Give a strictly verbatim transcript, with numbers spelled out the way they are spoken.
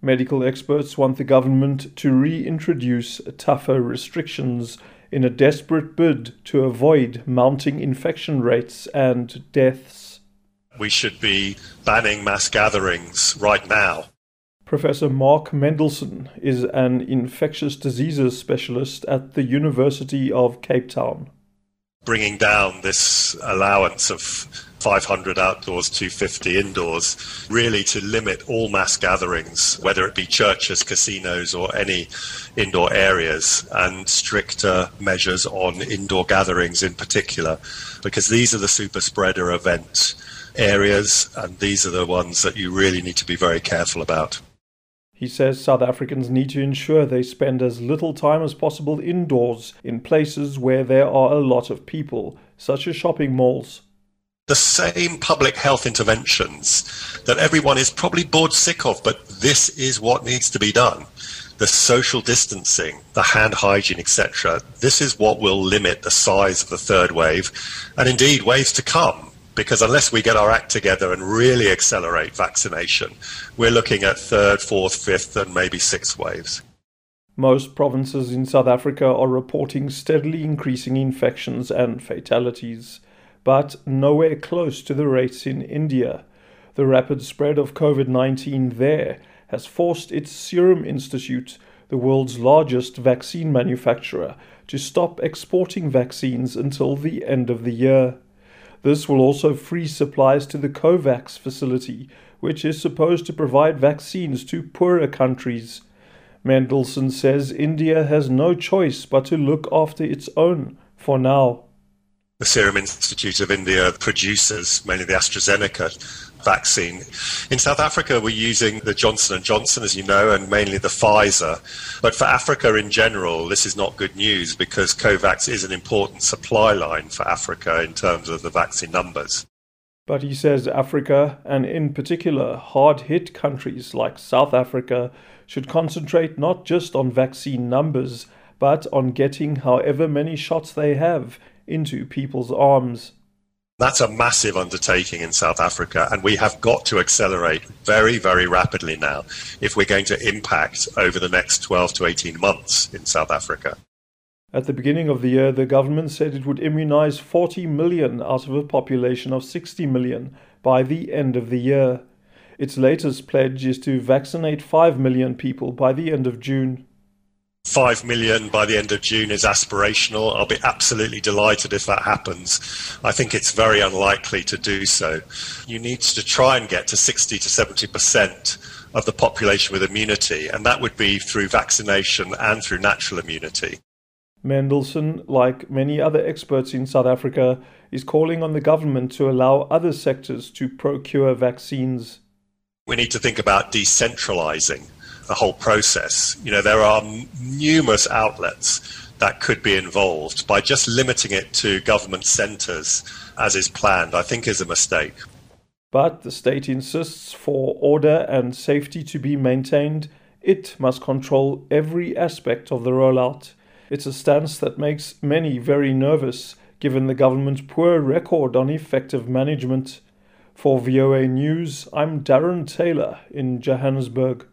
Medical experts want the government to reintroduce tougher restrictions in a desperate bid to avoid mounting infection rates and deaths. We should be banning mass gatherings right now. Professor Mark Mendelson is an infectious diseases specialist at the University of Cape Town. Bringing down this allowance of five hundred outdoors, two hundred fifty indoors, really to limit all mass gatherings, whether it be churches, casinos or any indoor areas, and stricter measures on indoor gatherings in particular, because these are the super spreader event areas and these are the ones that you really need to be very careful about. He says South Africans need to ensure they spend as little time as possible indoors in places where there are a lot of people, such as shopping malls. The same public health interventions that everyone is probably bored sick of, but this is what needs to be done. The social distancing, the hand hygiene, et cetera. This is what will limit the size of the third wave, and indeed waves to come. Because unless we get our act together and really accelerate vaccination, we're looking at third, fourth, fifth, and maybe sixth waves. Most provinces in South Africa are reporting steadily increasing infections and fatalities, but nowhere close to the rates in India. The rapid spread of COVID nineteen there has forced its Serum Institute, the world's largest vaccine manufacturer, to stop exporting vaccines until the end of the year. This will also free supplies to the COVAX facility, which is supposed to provide vaccines to poorer countries. Mendelson says India has no choice but to look after its own for now. The Serum Institute of India produces mainly the AstraZeneca vaccine. In South Africa, we're using the Johnson and Johnson, as you know, and mainly the Pfizer. But for Africa in general, this is not good news because COVAX is an important supply line for Africa in terms of the vaccine numbers. But he says Africa, and in particular hard-hit countries like South Africa, should concentrate not just on vaccine numbers, but on getting however many shots they have into people's arms. That's a massive undertaking in South Africa, and we have got to accelerate very, very rapidly now if we're going to impact over the next twelve to eighteen months in South Africa. At the beginning of the year, the government said it would immunize forty million out of a population of sixty million by the end of the year. Its latest pledge is to vaccinate five million people by the end of June. Five million by the end of June is aspirational. I'll be absolutely delighted if that happens. I think it's very unlikely to do so. You need to try and get to sixty to seventy percent of the population with immunity, and that would be through vaccination and through natural immunity. Mendelson, like many other experts in South Africa, is calling on the government to allow other sectors to procure vaccines. We need to think about decentralizing the whole process. You know, there are m- numerous outlets that could be involved. By just limiting it to government centres, as is planned, I think is a mistake. But the state insists for order and safety to be maintained, it must control every aspect of the rollout. It's a stance that makes many very nervous, given the government's poor record on effective management. For V O A News, I'm Darren Taylor in Johannesburg.